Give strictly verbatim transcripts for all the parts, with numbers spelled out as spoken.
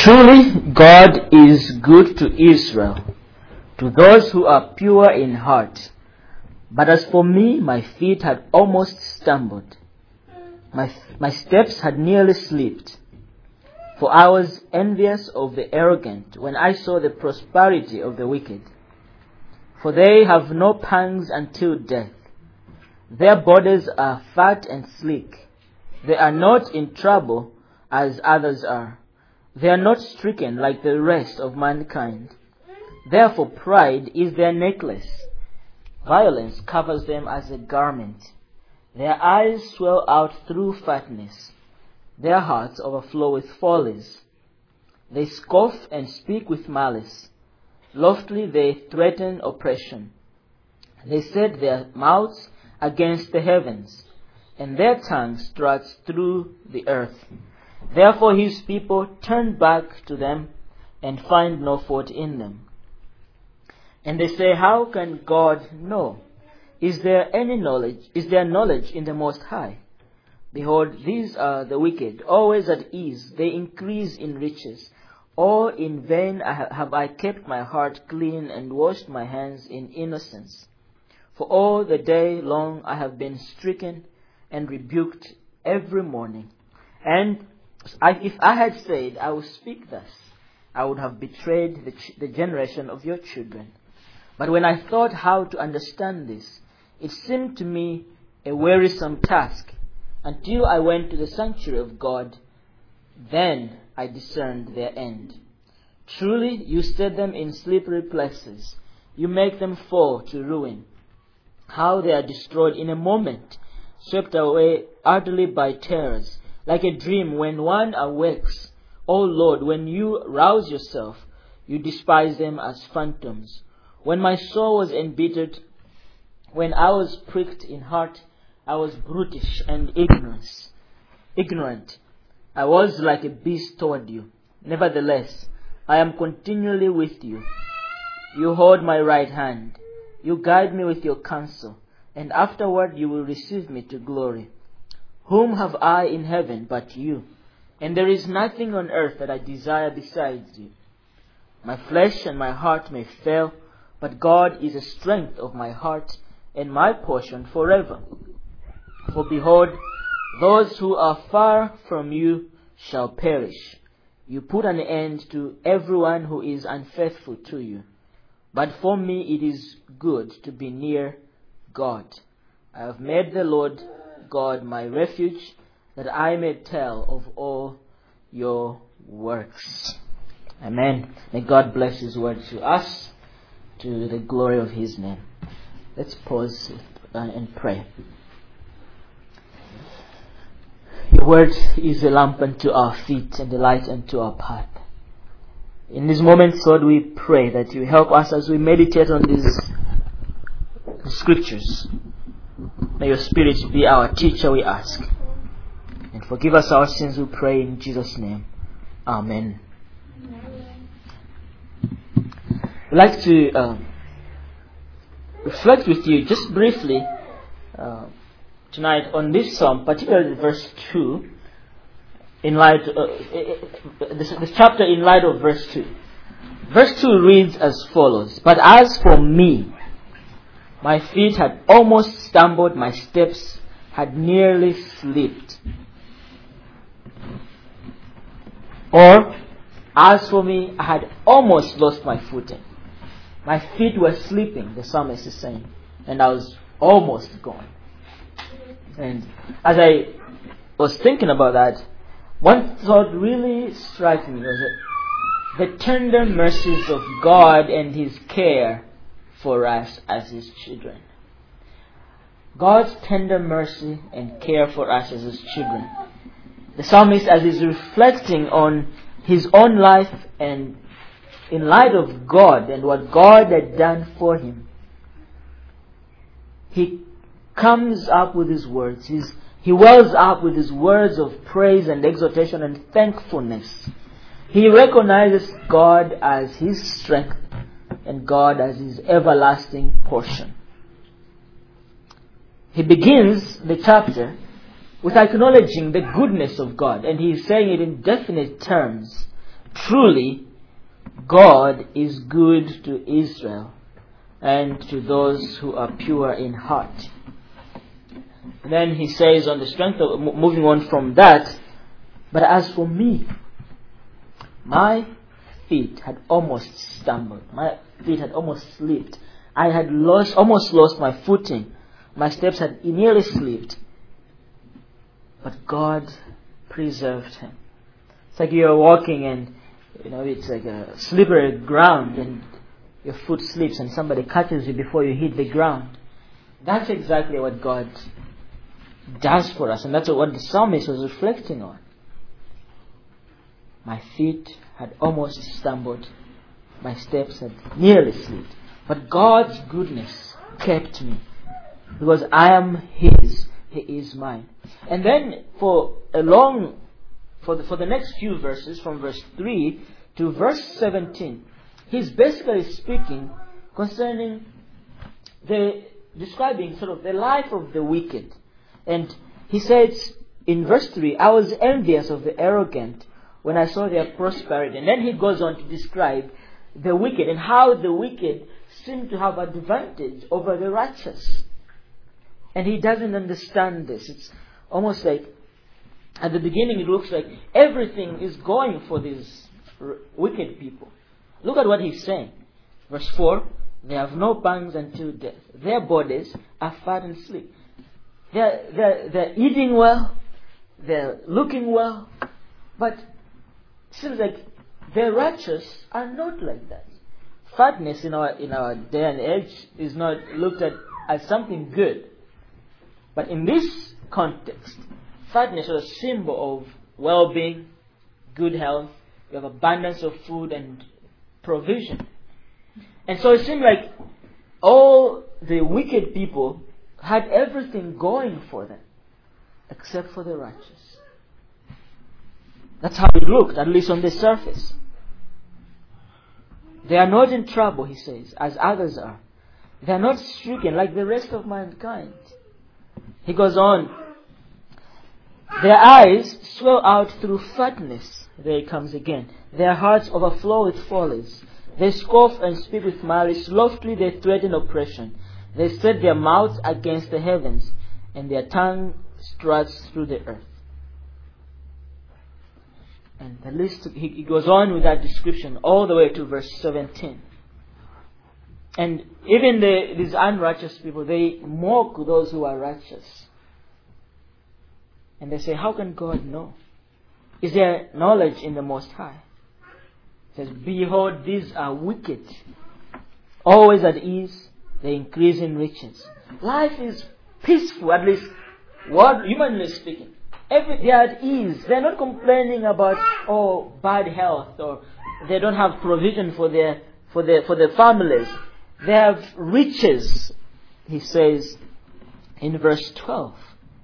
Truly, God is good to Israel, to those who are pure in heart. But as for me, my feet had almost stumbled. My, my steps had nearly slipped. For I was envious of the arrogant when I saw the prosperity of the wicked. For they have no pangs until death. Their bodies are fat and sleek. They are not in trouble as others are. They are not stricken like the rest of mankind. Therefore pride is their necklace. Violence covers them as a garment. Their eyes swell out through fatness. Their hearts overflow with follies. They scoff and speak with malice. Loftily they threaten oppression. They set their mouths against the heavens, and their tongue struts through the earth. Therefore his people turn back to them and find no fault in them. And they say, how can God know? Is there any knowledge? Is there knowledge in the Most High? Behold, these are the wicked, always at ease. They increase in riches. All in vain have I kept my heart clean and washed my hands in innocence. For all the day long I have been stricken and rebuked every morning. And I, if I had said, I will speak thus, I would have betrayed the, ch- the generation of your children. But when I thought how to understand this, it seemed to me a wearisome task, until I went to the sanctuary of God. Then I discerned their end. Truly, you set them in slippery places. You make them fall to ruin. How they are destroyed in a moment, swept away utterly by terrors, like a dream when one awakes. O Lord, when you rouse yourself, you despise them as phantoms. When my soul was embittered, when I was pricked in heart, I was brutish and ignorant. Ignorant. I was like a beast toward you. Nevertheless, I am continually with you. You hold my right hand. You guide me with your counsel, and afterward you will receive me to glory. Whom have I in heaven but you? And there is nothing on earth that I desire besides you. My flesh and my heart may fail, but God is the strength of my heart and my portion forever. For behold, those who are far from you shall perish. You put an end to everyone who is unfaithful to you. But for me it is good to be near God. I have made the Lord God my refuge, that I may tell of all your works. Amen. May God bless His word to us, to the glory of His name. Let's pause and pray. Your word is a lamp unto our feet and a light unto our path. In these moments, Lord, we pray that you help us as we meditate on these scriptures. May your Spirit be our teacher, we ask. And forgive us our sins, we pray in Jesus' name. Amen. I'd like to uh, reflect with you just briefly uh, tonight on this psalm, particularly verse two, in light uh, this, this chapter in light of verse two. Verse two reads as follows: But as for me, my feet had almost stumbled, my steps had nearly slipped. Or, as for me, I had almost lost my footing. My feet were slipping, the psalmist is saying, and I was almost gone. And as I was thinking about that, one thought really struck me was that the tender mercies of God and His care for us as His children. God's tender mercy and care for us as His children. The psalmist, as he's reflecting on his own life and in light of God and what God had done for him, he comes up with his words. He's, he wells up with his words of praise and exhortation and thankfulness. He recognizes God as his strength and God as his everlasting portion. He begins the chapter with acknowledging the goodness of God, and he is saying it in definite terms. truly, God is good to Israel and to those who are pure in heart. Then he says, on the strength of moving on from that, but as for me, my feet had almost stumbled. My feet had almost slipped. I had lost, almost lost my footing. My steps had nearly slipped. But God preserved him. It's like you're walking and, you know, it's like a slippery ground and your foot slips and somebody catches you before you hit the ground. That's exactly what God does for us. And that's what the psalmist was reflecting on. My feet had almost stumbled. My steps had nearly slipped. But God's goodness kept me. Because I am His. He is mine. And then for a long, for the, for the next few verses, from verse three to verse seventeen, he's basically speaking concerning the, describing sort of the life of the wicked. And he says in verse three, I was envious of the arrogant when I saw their prosperity. And then he goes on to describe the wicked and how the wicked seem to have advantage over the righteous. And he doesn't understand this. It's almost like, at the beginning it looks like everything is going for these r- wicked people. Look at what he's saying. Verse four, they have no pangs until death. Their bodies are fat and sleek. They're, they're, they're eating well. They're looking well. But it seems like the righteous are not like that. Fatness in our in our day and age is not looked at as something good. But in this context, fatness is a symbol of well-being, good health. You have abundance of food and provision. And so it seemed like all the wicked people had everything going for them, except for the righteous. That's how it looked, at least on the surface. They are not in trouble, he says, as others are. They are not stricken like the rest of mankind. He goes on, their eyes swell out through fatness. There it comes again. Their hearts overflow with follies. They scoff and speak with malice. Loftily they threaten oppression. They set their mouths against the heavens, and their tongue struts through the earth. And the list, he, he goes on with that description all the way to verse seventeen. And even the, these unrighteous people, they mock those who are righteous. And they say, how can God know? Is there knowledge in the Most High? It says, behold, these are wicked. Always at ease, they increase in riches. Life is peaceful, at least what, humanly speaking. Every, they are at ease. They're not complaining about, oh, bad health, or they don't have provision for their, for their, for their families. They have riches, he says in verse twelve.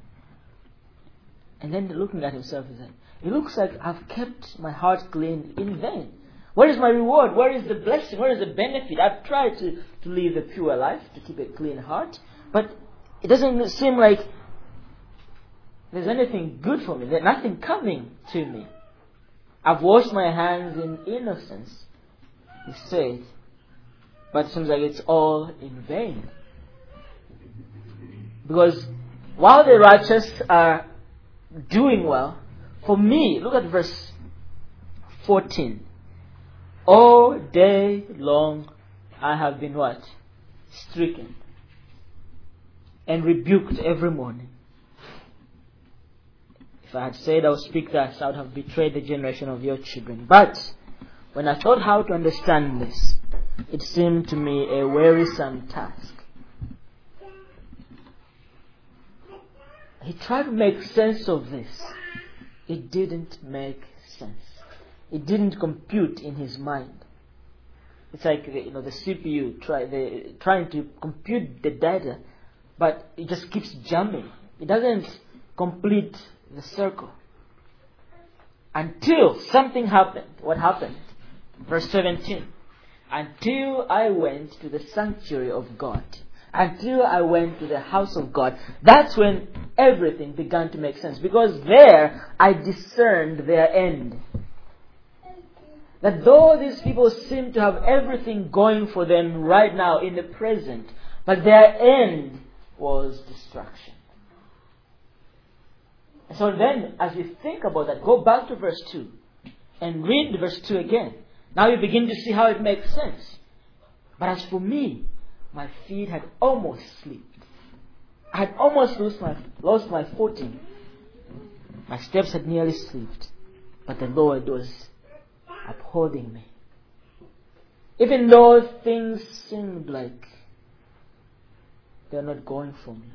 And then looking at himself, he said, it looks like I've kept my heart clean in vain. Where is my reward? Where is the blessing? Where is the benefit? I've tried to, to live a pure life, to keep a clean heart. But it doesn't seem like there's anything good for me. There's nothing coming to me. I've washed my hands in innocence, he said. But it seems like it's all in vain. Because while the righteous are doing well, for me, look at verse fourteen. All day long I have been what? Stricken and rebuked every morning. If I had said I would speak thus, I would have betrayed the generation of your children. But when I thought how to understand this, it seemed to me a wearisome task. He tried to make sense of this. It didn't make sense. It didn't compute in his mind. It's like the, you know the C P U try the trying to compute the data, but it just keeps jumping. It doesn't complete the circle until something happened. What happened? Verse seventeen. Until I went to the sanctuary of God. Until I went to the house of God. That's when everything began to make sense. Because there I discerned their end. That though these people seem to have everything going for them right now in the present, but their end was destruction. So then, as we think about that, go back to verse two and read verse two again. Now you begin to see how it makes sense. But as for me, my feet had almost slipped. I had almost lost my, lost my footing. My steps had nearly slipped. But the Lord was upholding me. Even though things seemed like they're not going for me,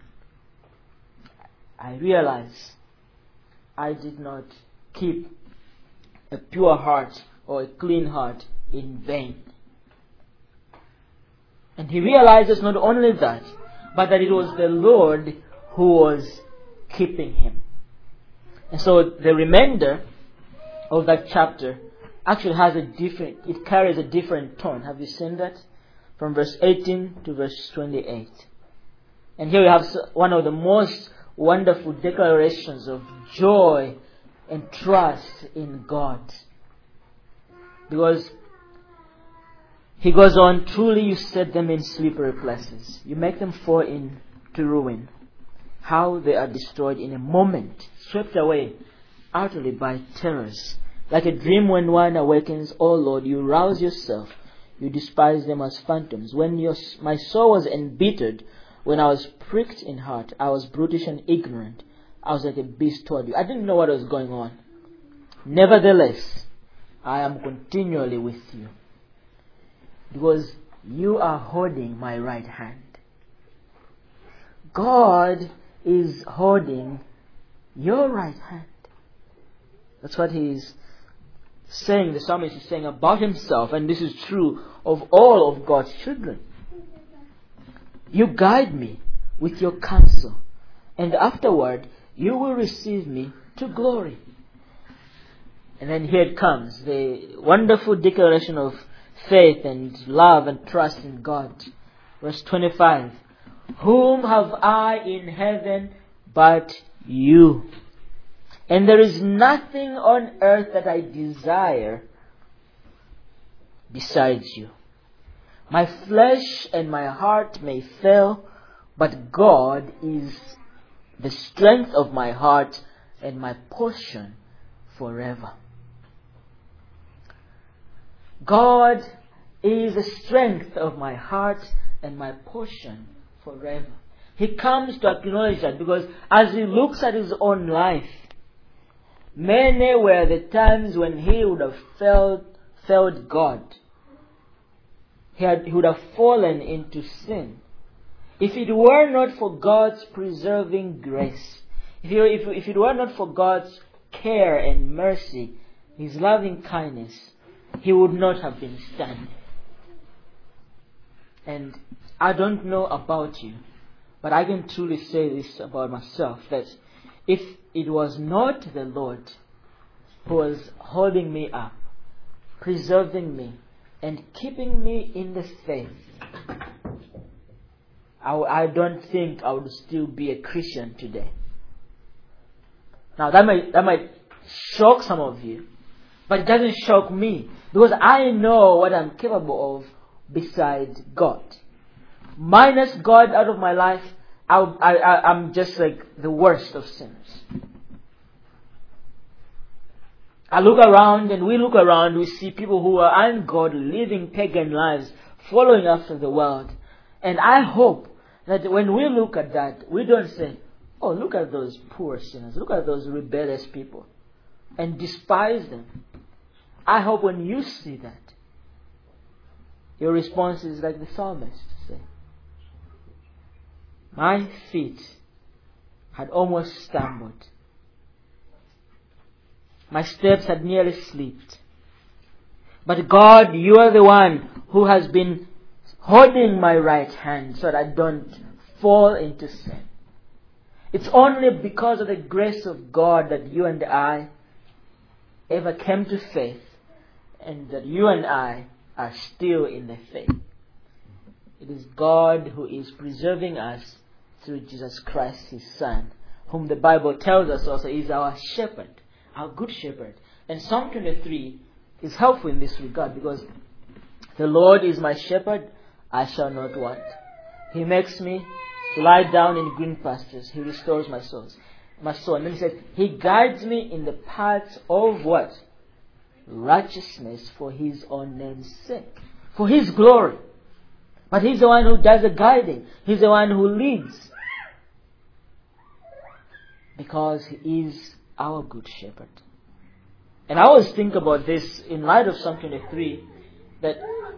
I realized I did not keep a pure heart or a clean heart in vain. And he realizes not only that, but that it was the Lord who was keeping him. And so the remainder of that chapter actually has a different, it carries a different tone. Have you seen that? From verse eighteen to verse twenty-eight. And here we have one of the most wonderful declarations of joy and trust in God. Because he goes on, truly you set them in slippery places. You make them fall into ruin. How they are destroyed in a moment, swept away utterly by terrors. Like a dream when one awakens, O Lord, you rouse yourself. You despise them as phantoms. When your, my soul was embittered, when I was pricked in heart, I was brutish and ignorant. I was like a beast toward you. I didn't know what was going on. Nevertheless, I am continually with you, because you are holding my right hand. God is holding your right hand. That's what he is saying, the psalmist is saying about himself, and this is true of all of God's children. You guide me with your counsel, and afterward you will receive me to glory. And then here it comes, the wonderful declaration of faith and love and trust in God. Verse twenty-five. Whom have I in heaven but you? And there is nothing on earth that I desire besides you. My flesh and my heart may fail, but God is the strength of my heart and my portion forever. God is the strength of my heart and my portion forever. He comes to acknowledge that, because as he looks at his own life, many were the times when he would have failed, failed God. He, had, he would have fallen into sin. If it were not for God's preserving grace, if it, if, if it were not for God's care and mercy, his loving kindness, he would not have been standing. And I don't know about you, but I can truly say this about myself, that if it was not the Lord who was holding me up, preserving me, and keeping me in the faith, I, I don't think I would still be a Christian today. Now that might, that might shock some of you, but it doesn't shock me, because I know what I'm capable of beside God. Minus God out of my life, I, I, I'm just like the worst of sinners. I look around, and we look around, we see people who are ungodly, living pagan lives, following after the world. And I hope that when we look at that, we don't say, oh, look at those poor sinners, look at those rebellious people, and despise them. I hope when you see that, your response is like the psalmist said. My feet had almost stumbled. My steps had nearly slipped. But God, you are the one who has been holding my right hand so that I don't fall into sin. It's only because of the grace of God that you and I ever came to faith, and that you and I are still in the faith. It is God who is preserving us through Jesus Christ, his Son, whom the Bible tells us also is our shepherd, our good shepherd. And Psalm twenty-three is helpful in this regard, because the Lord is my shepherd, I shall not want. He makes me to lie down in green pastures. He restores my soul. My soul. And then he says, He guides me in the paths of what? Righteousness for His own name's sake. For His glory. But He's the one who does the guiding. He's the one who leads. Because He is our good shepherd. And I always think about this in light of Psalm twenty-three, that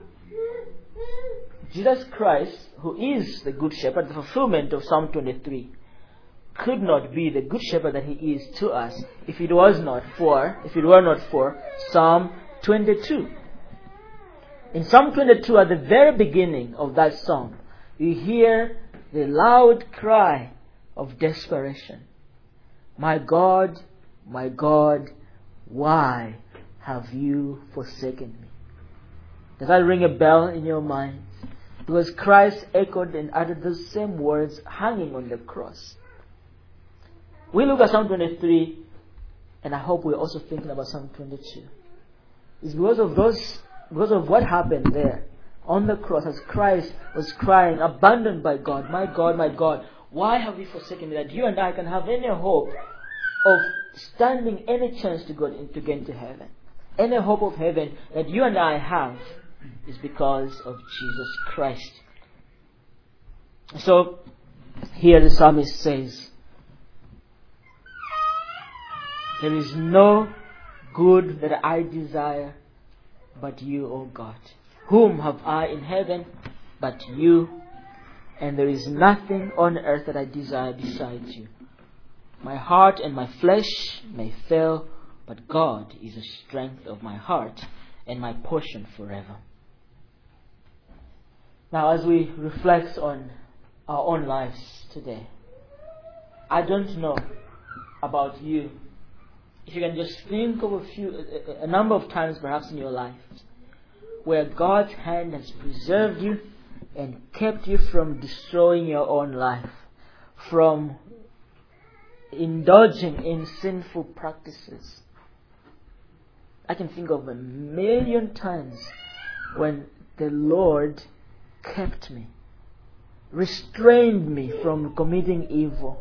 Jesus Christ, who is the good shepherd, the fulfillment of Psalm twenty-three, could not be the good shepherd that He is to us if it was not for, if it were not for Psalm twenty-two. In Psalm twenty-two, at the very beginning of that psalm, you hear the loud cry of desperation. My God, my God, why have you forsaken me? Does that ring a bell in your mind? Because Christ echoed and uttered those same words hanging on the cross. We look at Psalm twenty-three, and I hope we're also thinking about Psalm twenty-two. It's because of those, because of what happened there on the cross as Christ was crying, abandoned by God, my God, my God, why have you forsaken me? That you and I can have any hope of standing any chance to go to get into heaven. Any hope of heaven that you and I have is because of Jesus Christ. So, here the psalmist says, there is no good that I desire but you, O God. Whom have I in heaven but you? And there is nothing on earth that I desire besides you. My heart and my flesh may fail, but God is the strength of my heart and my portion forever. Now, as we reflect on our own lives today, I don't know about you. If you can just think of a few, a, a number of times perhaps in your life, where God's hand has preserved you and kept you from destroying your own life, from indulging in sinful practices. I can think of a million times when the Lord kept me, restrained me from committing evil.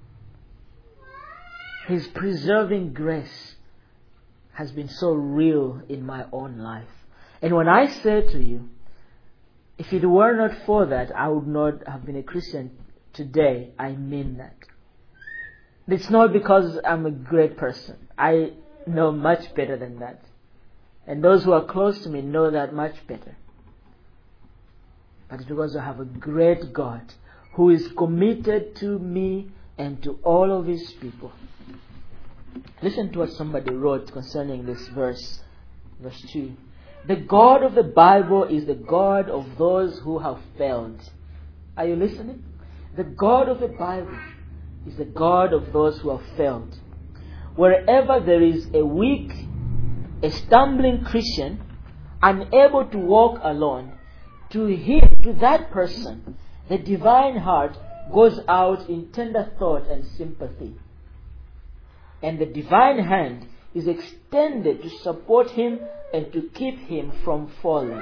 His preserving grace has been so real in my own life. And when I say to you, if it were not for that, I would not have been a Christian today, I mean that. It's not because I'm a great person. I know much better than that. And those who are close to me know that much better. But it's because I have a great God who is committed to me and to all of His people. Listen to what somebody wrote concerning this verse. Verse two. The God of the Bible is the God of those who have failed. Are you listening? The God of the Bible is the God of those who have failed. Wherever there is a weak, a stumbling Christian, unable to walk alone, to him, to that person, the divine heart goes out in tender thought and sympathy. And the divine hand is extended to support him and to keep him from falling.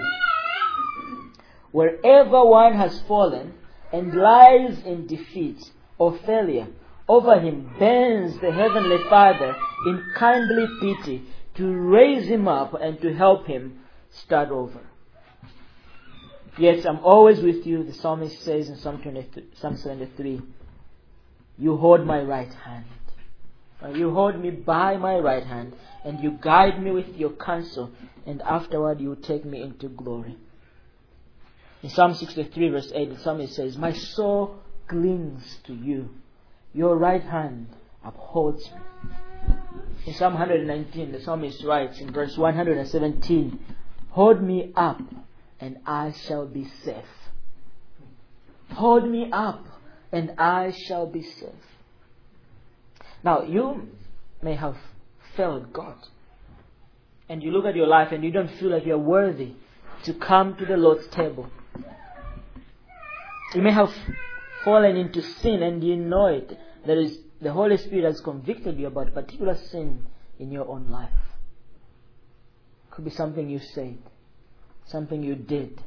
Wherever one has fallen and lies in defeat or failure, over him bends the Heavenly Father in kindly pity to raise him up and to help him start over. Yes, I'm always with you, the psalmist says in Psalm seventy-three. You hold my right hand. You hold me by my right hand, and you guide me with your counsel, and afterward you take me into glory. In Psalm sixty-three verse eight, the psalmist says, my soul clings to you. Your right hand upholds me. In Psalm one nineteen, the psalmist writes in verse one hundred seventeen, hold me up and I shall be safe. Hold me up and I shall be safe. Now, you may have failed God. And you look at your life and you don't feel like you're worthy to come to the Lord's table. You may have fallen into sin and you know it. There is, the Holy Spirit has convicted you about a particular sin in your own life. Could be something you said, something you did,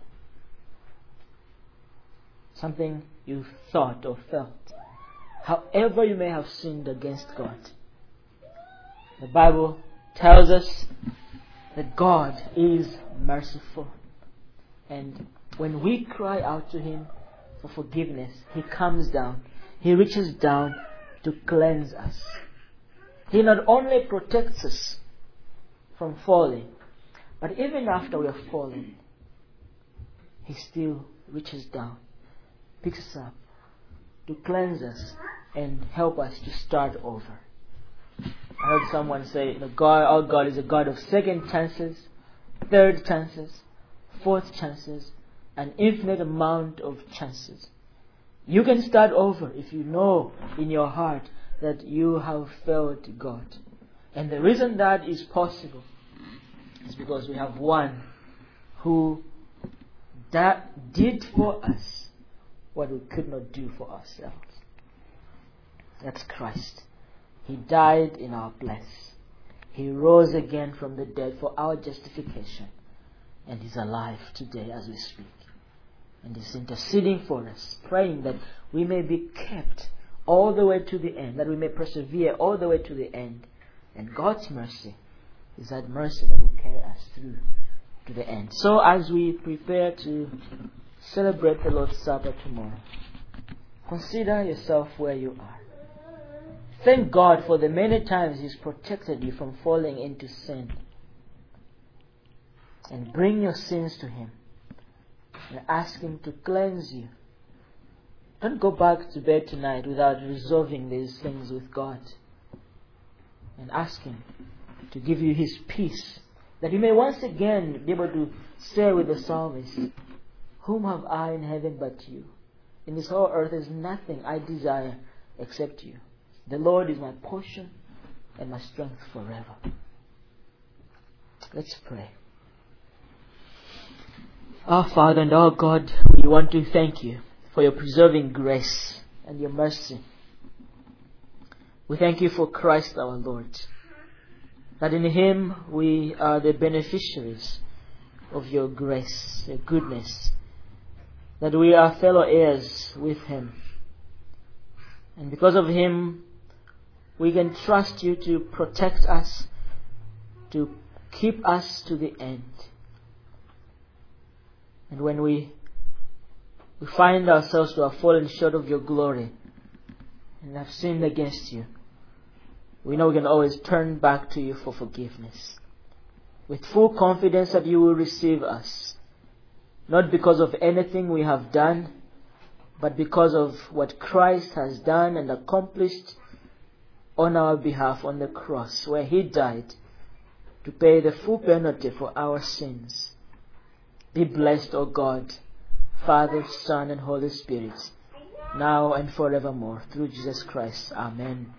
something you thought or felt. However you may have sinned against God, the Bible tells us that God is merciful. And when we cry out to Him for forgiveness, He comes down. He reaches down to cleanse us. He not only protects us from falling, but even after we have fallen, He still reaches down, picks us up to cleanse us and help us to start over. I heard someone say, you know, God, our God is a God of second chances, third chances, fourth chances, an infinite amount of chances. You can start over if you know in your heart that you have failed God. And the reason that is possible is because we have one who that did for us what we could not do for ourselves. That's Christ. He died in our place. He rose again from the dead for our justification. And He's alive today as we speak. And He's interceding for us, praying that we may be kept all the way to the end, that we may persevere all the way to the end. And God's mercy is that mercy that will carry us through to the end. So as we prepare to celebrate the Lord's Supper tomorrow, consider yourself where you are. Thank God for the many times He's protected you from falling into sin. And bring your sins to Him. And ask Him to cleanse you. Don't go back to bed tonight without resolving these things with God. And ask Him to give you His peace, that you may once again be able to say with the psalmist, whom have I in heaven but you? In this whole earth there is nothing I desire except you. The Lord is my portion and my strength forever. Let's pray. Our Father and our God, we want to thank You for Your preserving grace and Your mercy. We thank You for Christ our Lord, that in Him we are the beneficiaries of Your grace, Your goodness, that we are fellow heirs with Him. And because of Him, we can trust You to protect us, to keep us to the end. And when we, we find ourselves to have fallen short of Your glory and have sinned against You, we know we can always turn back to You for forgiveness, with full confidence that You will receive us, not because of anything we have done, but because of what Christ has done and accomplished on our behalf on the cross, where He died to pay the full penalty for our sins. Be blessed, O God, Father, Son, and Holy Spirit, now and forevermore, through Jesus Christ. Amen.